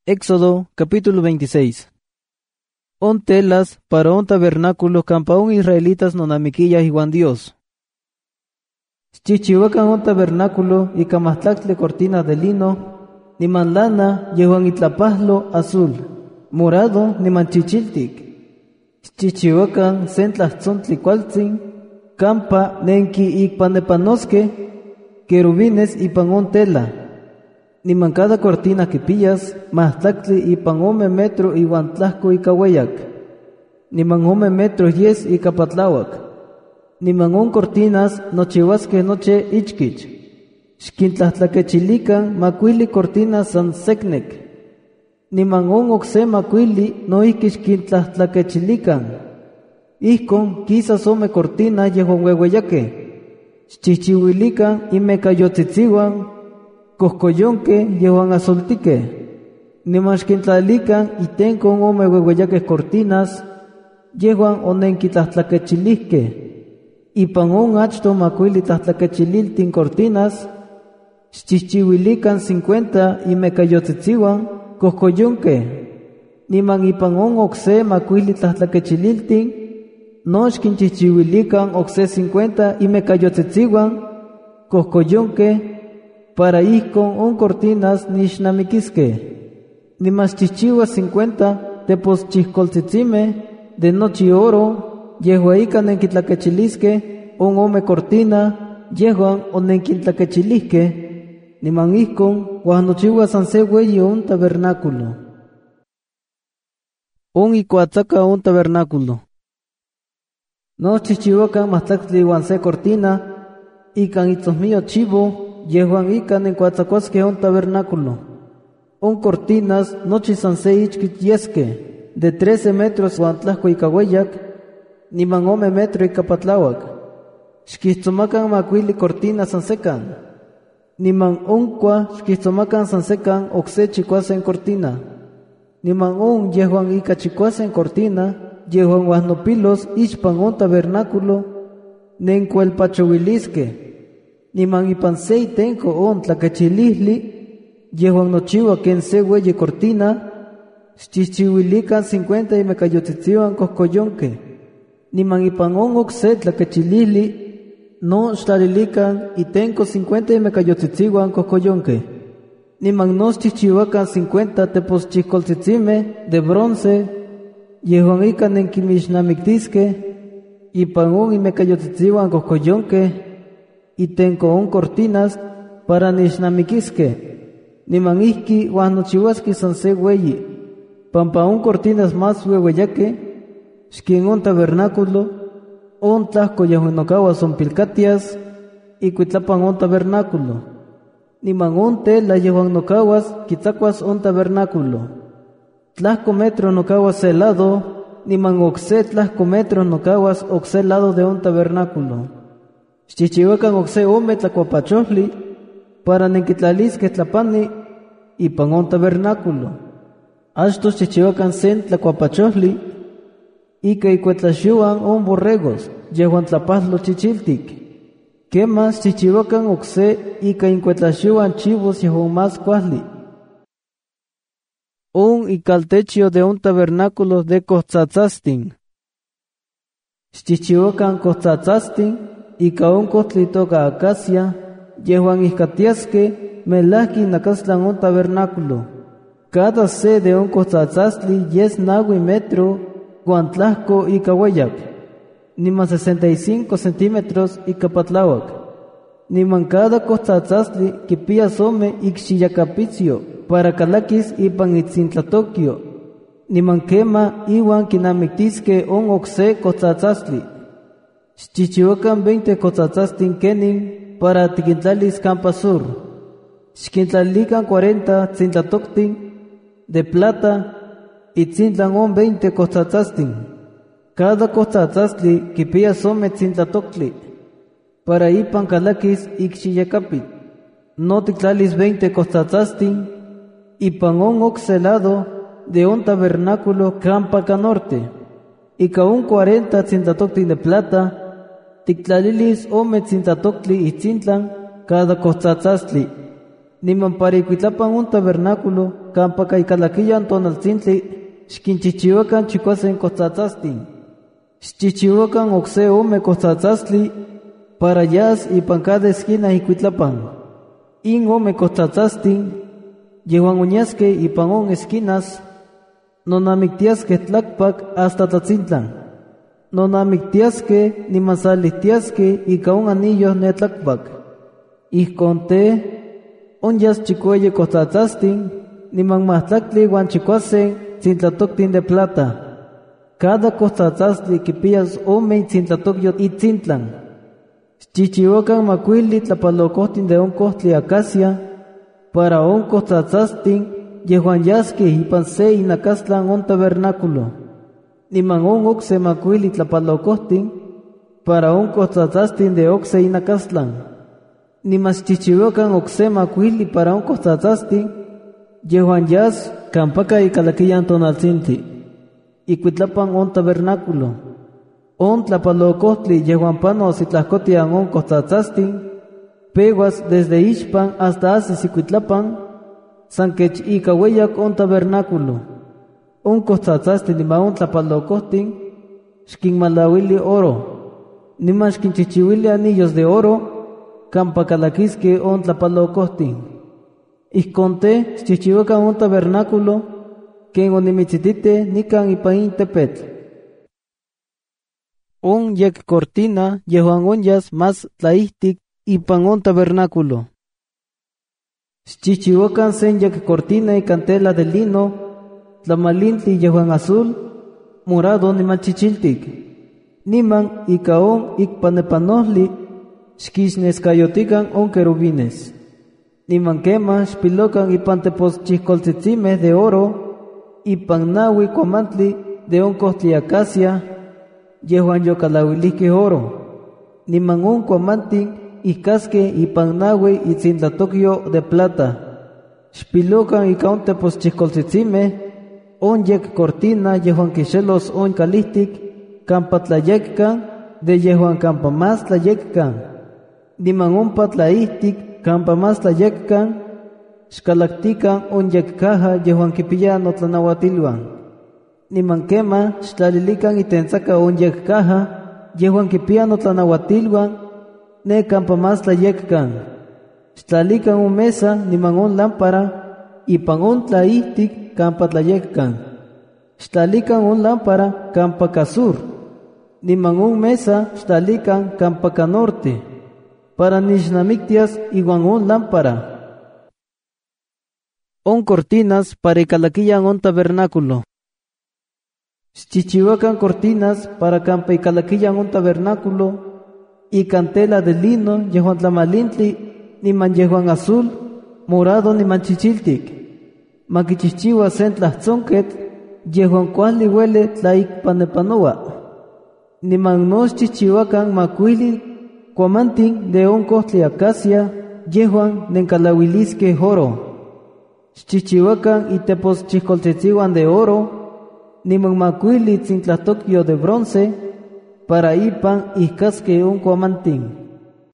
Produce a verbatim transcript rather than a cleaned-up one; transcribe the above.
Éxodo capítulo veintiséis. On telas para un tabernáculo campa un israelitas nonamiquilla Juan Dios. Chichihuacan un tabernáculo y camastlacle cortinas de lino, ni manlana yehuan itlapaslo azul, morado ni manchichiltic. Chichihuacan centlas tzontli cualtzin, campa nenki ikpanepanosque, querubines y pan on tela. Ni man cada cortina que pillas, más tlactli y pan ome metro y guantlasco y cahueyac. Ni man ome metro yes y capatlawak. Ni man on cortinas nochihuasque noche ichkich. Xquintlahtlaquechilican macuili cortinas san secnec. Ni man on oxe macuili no iquish quintlahtlaquechilican. Ihcon quizás ome cortina yehuan huehueyaque. Xchichihuilican y mecayotziziwan. Coscoyonque yehuan azultique, nimashquintlalican y tencon ome huehueyaques cortinas, yehuan onenquitlahtlaquechilisque, y pan on achto macuili tlahtlaquechililtin cortinas, xchichihuilican cincuenta y mecayotziziwan, coscoyonque, niman y pan on oxe macuili tlahtlaquechililtin, noxquinchichihuilican oxe cincuenta y mecayotziziwan, coscoyonque, para ir con un cortinas nishnamiquisque, ni más chichiwa cincuenta tepos chiscoltzitzime de noche oro, yehuaican en quitlaquechilisque, un ome cortina, yehuan onenquitlaquechilisque, ni man iscon, guanochiwa sanse hueyi un tabernáculo. Un icuatzaca un tabernáculo. No chichiwacan mastactli guanse cortina, y can itzosmio chivo, yehuan ican en cuatzacuasque un tabernáculo. Un cortinas nochi sanse ichkit yesque, de trece metros guantlasco y cahueyac, ni man ome metro y capatlawak. Xquistomacan macuili cortinas sansecan, ni man uncua xquistomacan sansecan oxe chicuasen cortina, ni man un yehuan ica chicuasen cortina, yehuan guasnopilos ichpan un tabernáculo, nencuelpachohuilisque. Ni man ipan sei tenco on tlaquechilihli, yehuan nochiwa ken se hueye cortina, xchichihuilican cincuenta y mecayotziziwan coscoyonque. Ni man ipan on oxe tlaquechilihli, no xtlalilican y tenco cincuenta y mecayotziziwan coscoyonque. Ni man no xchichihuacan cincuenta tepos chiscoltzitzime de bronce, yehuan ican en quimixnamictisque, ipan on y mecayotziziwan coscoyonque, y tenco un cortinas para nishnamiquisque, ni man ihki guanochihuasqui sanse hueyi, pampa un cortinas más huehueyaque, xquin un tabernáculo, un tlasco yahuinocawa son pilcatias, y cuitlapan un tabernáculo, ni man un tela yahuinocawas quitzacuas un tabernáculo, tlasco metro nocawas celado, ni man oxe tlasco metro nocawas oxe lado de un tabernáculo. Xchichihuacan oxe ome tlacuapachohli, para nenquitlalisque tlapani, y pan un tabernáculo. Ashtos xchichihuacan sen tlacuapachohli, y que icuetlaxuan un borregos, yehuan tlapaslo chichiltic. Que más xchichihuacan oxe, y que incuetlaxuan chivos yehuan más cuahli. Un icaltechio de un tabernáculo de costzatzastin. Xchichihuacan costzatzastin, y caón costli toca acacia, yehuan iscatiasque, melaki nacaslan un tabernáculo. Cada se de un costzatzastli yes nagui metro, guantlasco y cahueyac, ni más sesenta y cinco centímetros y capatlawak. Ni man cada costzatzastli que pía some y xiyacapizio, para calakis y pan itzintlatokio, ni man quema iwan kinamictisque un oxe costzatzastli. Xchichihuacan veinte costzatzastin kenin para tiquintlalis campa sur. Xquintlalican cuarenta tzintlatoctin de plata y tzintlan on veinte costzatzastin. Cada costzatzastli que pía some tzintlatoctli para ipan calakis y xiyacapit. No tictlalis veinte costzatzastin y pan on oxelado de un tabernáculo campa canorte y ca un cuarenta tzintlatoctin de plata. Tictlalilis ome tzintlatoctli y tzintlan cada costzatzastli. Niman paricuitlapan un tabernáculo, campa caicalaquillan tonaltzintli, xquinchichihuacan chicuasen costzatzastin. Xchichihuacan oxe ome costzatzastli, para yas ipan cada esquina icuitlapan. In ome costzatzastin, yehuan uñasque ipan on esquinas, nonamictiasque tlacpac hasta Tlatzintlan. Nonamictiasque niman salihtiasque ica un anillo netlacpac. Ijconte, onyas chicueye costzatzastin, niman mahtlactli guan chicuasen tzintlatoctin de plata. Cada costzatzastli quipiyas ome tzintlatocyo itzintlan. Chichihuacan macuili tlapalocohtin de un costli acacia, para un costzatzastin, yehuan yasque ipan se inacastlan un tabernáculo. Niman un oxe macuili tlapalocohtin, para un costzatzastin de oxe inacastlan. Nimas chichihuacan oxe macuili para un costzatzastin, yehuan yas campaca y calaquillan tonaltzinti. Icuitlapan un tabernáculo. On tlapalocohtli yehuan panos y tlascotian on costzatzastin, peguas desde Ixpan hasta Asisicuitlapan, sanquech y cahueyac on tabernáculo. Un costzatzastin nima on tlapalocohtin, xquinmalawili oro, nima xquinchichiwili anillos de oro, campacalaquisque on tlapalocohtin. Ixconte xchichihuacan un tabernáculo, que en onimitzitite nican ipain tepetl. Un yek cortina yehuan onyas más tlaihtic ipan on tabernáculo. Xchichihuacan sen yek cortina y cantela de lino, tlamalintli yehuan azul, morado niman chichiltic. Niman icaon ikpanepanohli, xquixnescayotican on querubines. Niman quema xpilocan ipan teposchihcoltzitzimeh de oro, ipan nahui cuamantli de on cohtli acacia, yehuan yocalauilique oro. Niman un cuamantin icasque ipan nahui itzintlatoquio de plata. Xpilocan ica on teposchihcoltzitzimeh, on yek cortina yehuan quixelos on calihtic, campa tlayeccan, de yehuan campa más tlayeccan. Niman ompa tlaihtic, campa más tlayeccan, xcalactican on yek caja yehuan quipiya notlanauatilhuan. Niman quema xtlalilican itentzaca on yek caja, yehuan quipiya notlanauatilhuan, ne campa más tlayeccan. Xtlalican un mesa niman on lámpara, ipan on tlaihtic campa tlayeccan. Xtlalican un lámpara campa casur, niman un mesa xtlalican campa canorte, para nixnamictias iguan un lámpara. On cortinas para icalaquillan on tabernáculo. Xchichihuacan cortinas para campa icalaquillan on tabernáculo, y cantela de lino yehuan tlamalintli, niman yehuan azul, morado niman chichiltic. Maquichichiua sen tlahtzonquet, yehuan cuali huele tlaicpanepanoa. Niman nos chichihuacan macuili cuamantin de on cohtli acacia, yehuan nencalauilisque oro. Xchichihuacan y teposchihcoltzitzihuan de oro, niman macuili tzintlatocyo de bronce, para ipan iscasque un cuamantin.